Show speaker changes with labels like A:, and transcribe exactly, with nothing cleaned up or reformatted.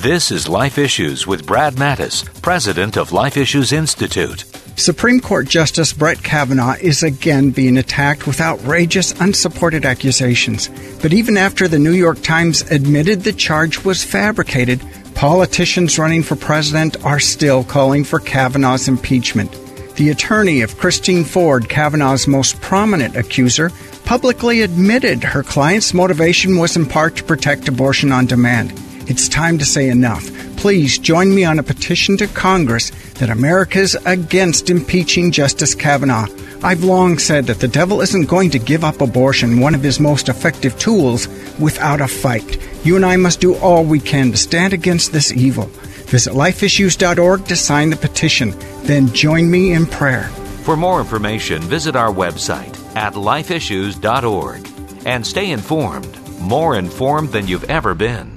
A: This is Life Issues with Brad Mattis, president of Life Issues Institute.
B: Supreme Court Justice Brett Kavanaugh is again being attacked with outrageous, unsupported accusations. But even after the New York Times admitted the charge was fabricated, politicians running for president are still calling for Kavanaugh's impeachment. The attorney of Christine Ford, Kavanaugh's most prominent accuser, publicly admitted her client's motivation was in part to protect abortion on demand. It's time to say enough. Please join me on a petition to Congress that America's against impeaching Justice Kavanaugh. I've long said that the devil isn't going to give up abortion, one of his most effective tools, without a fight. You and I must do all we can to stand against this evil. Visit life issues dot org to sign the petition. Then join me in prayer.
A: For more information, visit our website at life issues dot org and stay informed, more informed than you've ever been.